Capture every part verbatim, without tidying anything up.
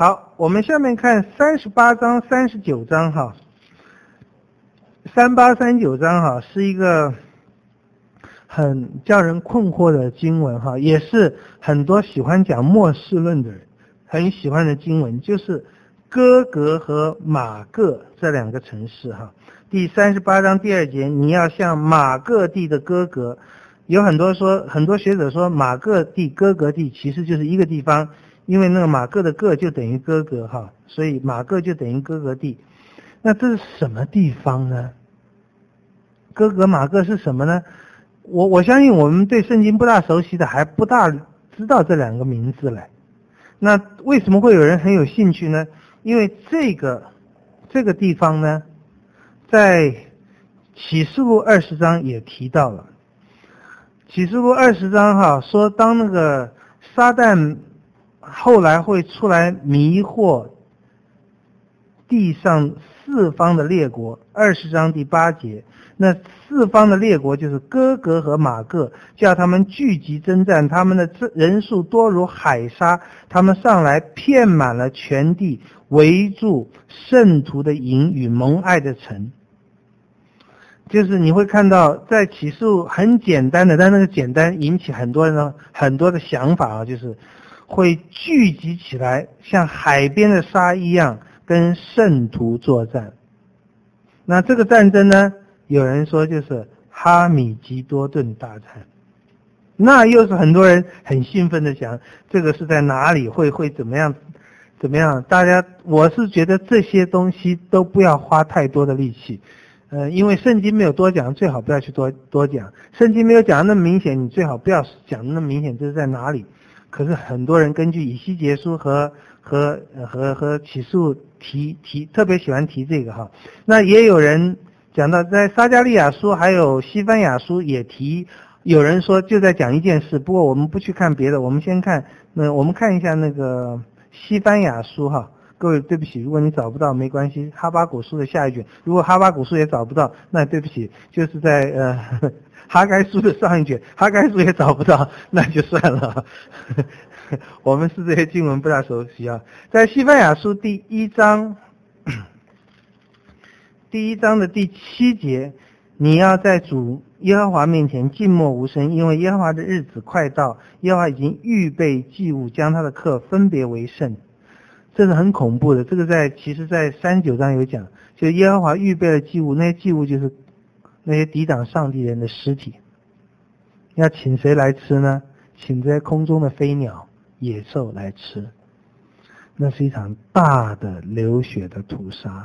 好，我们下面看三十八章、三十九章哈。三八、三九章哈是一个很叫人困惑的经文哈，也是很多喜欢讲末世论的人很喜欢的经文，就是哥格和马各这两个城市哈。第三十八章第二节，你要像马各地的哥格，有很多说，很多学者说马各地、哥格地其实就是一个地方，因为那个马各的各就等于哥格哈，所以马各就等于哥格地。那这是什么地方呢？哥格马各是什么呢？我我相信我们对圣经不大熟悉的还不大知道这两个名字嘞。那为什么会有人很有兴趣呢？因为这个这个地方呢，在启示录二十章也提到了。启示录二十章哈说，当那个撒旦后来会出来迷惑地上四方的列国，二十章第八节，那四方的列国就是哥格和马各，叫他们聚集征战，他们的人数多如海沙，他们上来遍满了全地，围住圣徒的营与蒙爱的城。就是你会看到在启示录很简单的，但那个简单引起很多人的很多的想法啊，就是会聚集起来，像海边的沙一样跟圣徒作战。那这个战争呢，有人说就是哈米吉多顿大战，那又是很多人很兴奋的想，这个是在哪里，会会怎么样怎么样？大家，我是觉得这些东西都不要花太多的力气，呃，因为圣经没有多讲，最好不要去多多讲。圣经没有讲的那么明显，你最好不要讲的那么明显，这是在哪里？可是很多人根据以西结书和和和和启示录提提，特别喜欢提这个哈。那也有人讲到在撒迦利亚书还有西番雅书也提，有人说就在讲一件事，不过我们不去看别的，我们先看那我们看一下那个西番雅书哈。各位对不起，如果你找不到没关系，哈巴谷书的下一卷，如果哈巴谷书也找不到，那对不起，就是在呃哈该书的上一卷，哈该书也找不到，那就算了。我们是这些经文不大熟悉啊。在西番雅书第一章第一章的第七节，你要在主耶和华面前静默无声，因为耶和华的日子快到，耶和华已经预备祭物，将他的客分别为圣。这是很恐怖的，这个在其实在三十九章有讲，就耶和华预备了祭物，那些祭物就是那些抵挡上帝人的尸体。要请谁来吃呢？请在空中的飞鸟野兽来吃。那是一场大的流血的屠杀。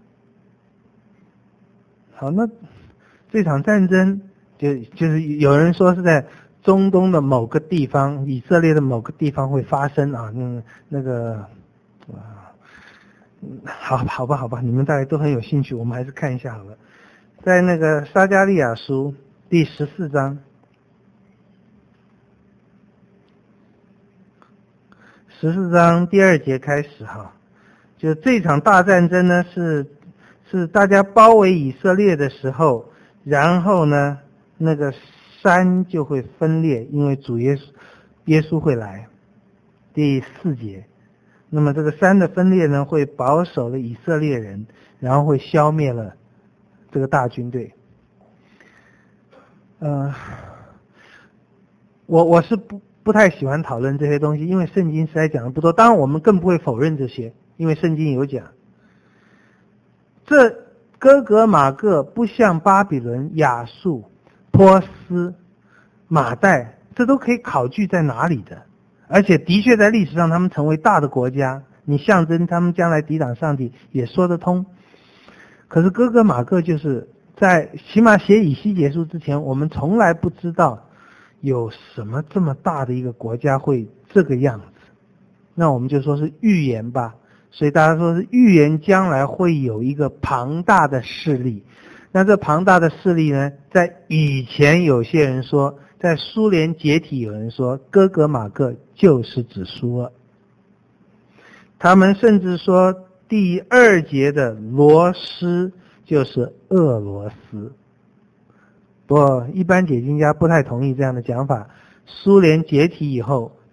好，那这场战争就就是有人说是在中东的某个地方，以色列的某个地方会发生啊，那那个啊，好好吧好吧，你们大家都很有兴趣，我们还是看一下好了。在那个撒迦利亚书第十四章，十四章第二节开始哈，就这场大战争呢是是大家包围以色列的时候，然后呢那个山就会分裂，因为主耶稣耶稣会来。第四节，那么这个山的分裂呢会保守了以色列人，然后会消灭了这个大军队。呃，我我是不不太喜欢讨论这些东西，因为圣经实在讲的不多，当然我们更不会否认这些，因为圣经有讲。这哥格马各不像巴比伦、亚述、波斯、马代，这都可以考据在哪里的，而且的确在历史上他们成为大的国家，你象征他们将来抵挡上帝也说得通。可是哥格马各就是在起码写以西结书之前，我们从来不知道有什么这么大的一个国家会这个样子，那我们就说是预言吧。所以大家说是预言将来会有一个庞大的势力。那这庞大的势力呢，在以前有些人说，在苏联解体有人说哥格马各就是指苏俄，他们甚至说第二节的罗斯就是俄罗斯。不过一般解经家不太同意这样的讲法，苏联解体以后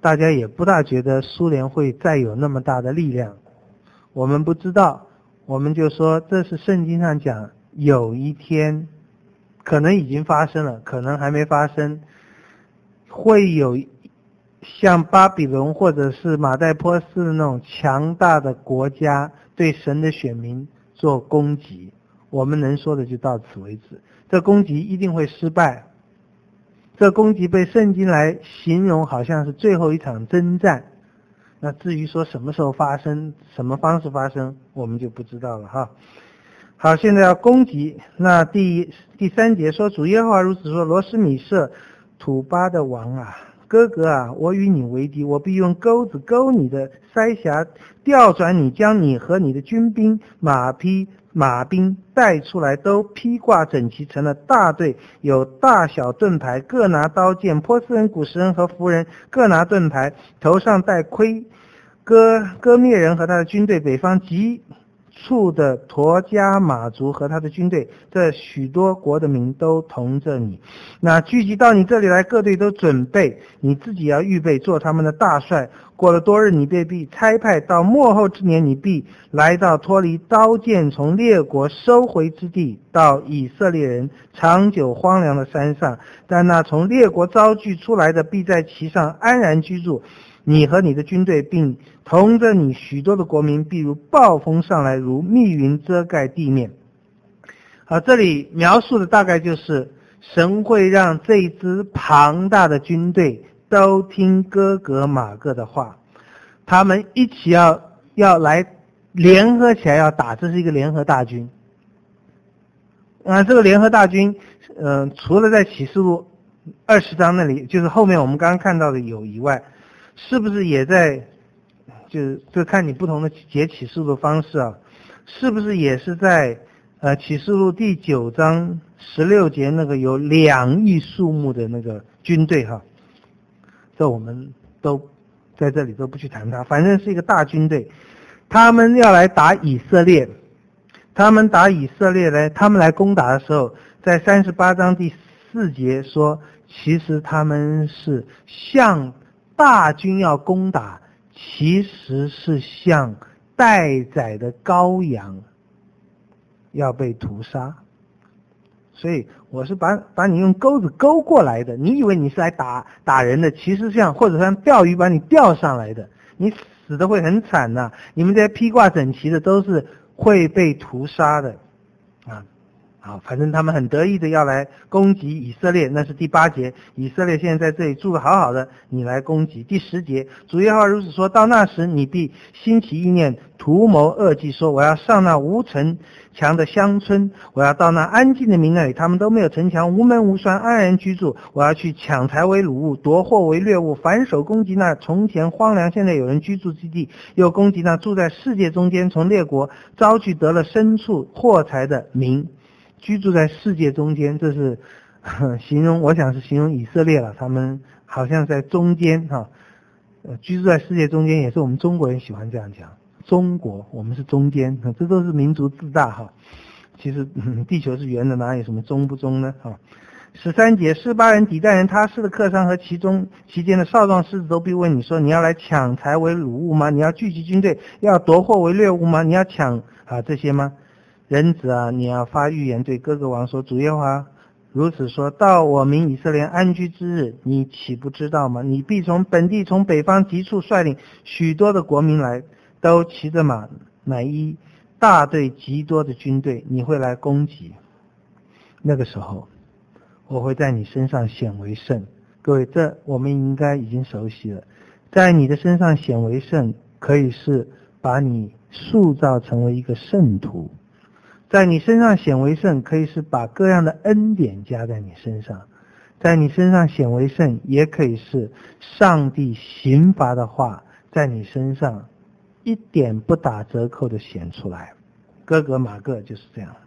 大家也不大觉得苏联会再有那么大的力量。我们不知道，我们就说这是圣经上讲，有一天可能已经发生了，可能还没发生，会有像巴比伦或者是马代波斯的那种强大的国家对神的选民做攻击。我们能说的就到此为止，这攻击一定会失败。这攻击被圣经来形容好像是最后一场征战，那至于说什么时候发生，什么方式发生，我们就不知道了哈。好，现在要攻击，那第第三节说，主耶和华如此说，罗斯米色土巴的王啊，哥哥啊，我与你为敌，我必用钩子钩你的腮辖，调转你，将你和你的军兵、马匹、马兵带出来，都披挂整齐，成了大队，有大小盾牌，各拿刀剑，波斯人、古时人和弗人各拿盾牌，头上戴盔，割割灭人和他的军队，北方极处的陀加马族和他的军队，这许多国的民都同着你。那聚集到你这里来，各队都准备，你自己要预备做他们的大帅。过了多日，你便必差派，到末后之年，你必来到脱离刀剑从列国收回之地，到以色列人长久荒凉的山上。但那从列国招聚出来的，必在其上安然居住。你和你的军队，并同着你许多的国民，必如暴风上来，如密云遮盖地面。好，这里描述的大概就是神会让这一支庞大的军队都听哥格玛各的话，他们一起要要来联合起来要打，这是一个联合大军。啊，这个联合大军，嗯、呃，除了在启示录二十章那里，就是后面我们刚刚看到的有以外，是不是也在，就是就看你不同的解启示录的方式啊，是不是也是在呃启示录第九章十六节那个有两亿数目的那个军队哈？这我们都在这里都不去谈它，反正是一个大军队，他们要来打以色列，他们打以色列来，他们来攻打的时候，在三十八章第四节说，其实他们是向大军要攻打，其实是像待宰的羔羊要被屠杀。所以我是把把你用钩子钩过来的，你以为你是来打打人的，其实像或者像钓鱼把你钓上来的，你死的会很惨呐、啊！你们这些披挂整齐的都是会被屠杀的啊！好，反正他们很得意的要来攻击以色列，那是第八节。以色列现在在这里住得好好的，你来攻击。第十节，主耶和华如此说，到那时你必兴起意念，图谋恶计，说我要上那无城墙的乡村，我要到那安静的民那里，他们都没有城墙，无门无栓，安然居住。我要去抢财为掳物，夺货为掠物，反手攻击那从前荒凉现在有人居住之地，又攻击那住在世界中间从列国招聚得了牲畜货财的民。居住在世界中间，这是形容，我想是形容以色列了，他们好像在中间哈，呃，居住在世界中间，也是我们中国人喜欢这样讲，中国我们是中间，这都是民族自大哈。其实、嗯、地球是圆的，哪有什么中不中呢？哈。十三节，示巴人、底代人、他施的客商和其中其间的少壮狮子都必问你说，你要来抢财为掳物吗？你要聚集军队，要夺货为掠物吗？你要抢啊这些吗？人子啊，你要发预言对哥哥王说，主耶和华如此说，到我民以色列安居之日，你岂不知道吗？你必从本地从北方极处率领许多的国民来，都骑着马，乃一大队极多的军队，你会来攻击。那个时候我会在你身上显为圣。各位，这我们应该已经熟悉了。在你的身上显为圣，可以是把你塑造成为一个圣徒。在你身上显为圣，可以是把各样的恩典加在你身上；在你身上显为圣，也可以是上帝刑罚的话在你身上一点不打折扣的显出来。哥格玛各就是这样。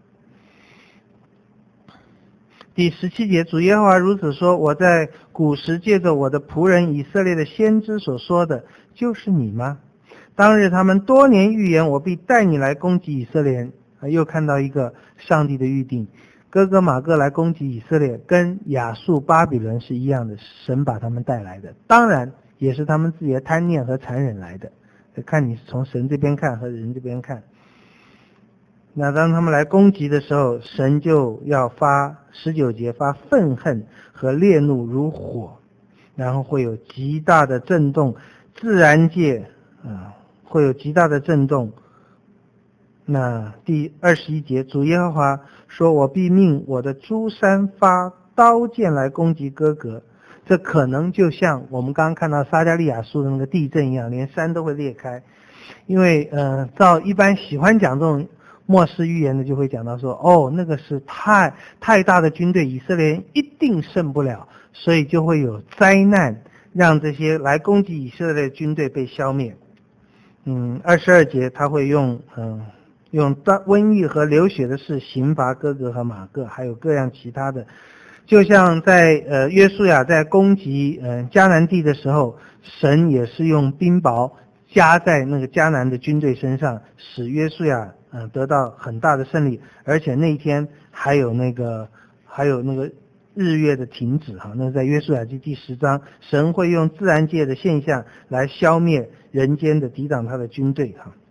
第十七节，主耶和华如此说，我在古时借着我的仆人以色列的先知所说的，就是你吗？当日他们多年预言，我必带你来攻击以色列人。又看到一个上帝的预定，哥哥玛各来攻击以色列，跟亚述巴比伦是一样的，神把他们带来的。当然也是他们自己的贪念和残忍来的，看你是从神这边看和人这边看。那当他们来攻击的时候，神就要发十九节发愤恨和烈怒如火，然后会有极大的震动，自然界啊、呃、会有极大的震动。那第二十一节，主耶和华说，我必命我的诸山发刀剑来攻击哥哥，这可能就像我们刚刚看到撒迦利亚书的那个地震一样，连山都会裂开。因为呃，照一般喜欢讲这种末世预言的就会讲到说，哦，那个是太太大的军队，以色列人一定胜不了，所以就会有灾难，让这些来攻击以色列的军队被消灭。嗯，二十二节他会用嗯用瘟疫和流血的事刑罚哥哥和马各，还有各样其他的。就像在呃约书亚在攻击嗯、呃、迦南地的时候，神也是用冰雹加在那个迦南的军队身上，使约书亚嗯、呃、得到很大的胜利，而且那一天还有那个还有那个日月的停止哈，那在约书亚记第十章，神会用自然界的现象来消灭人间的抵挡他的军队哈。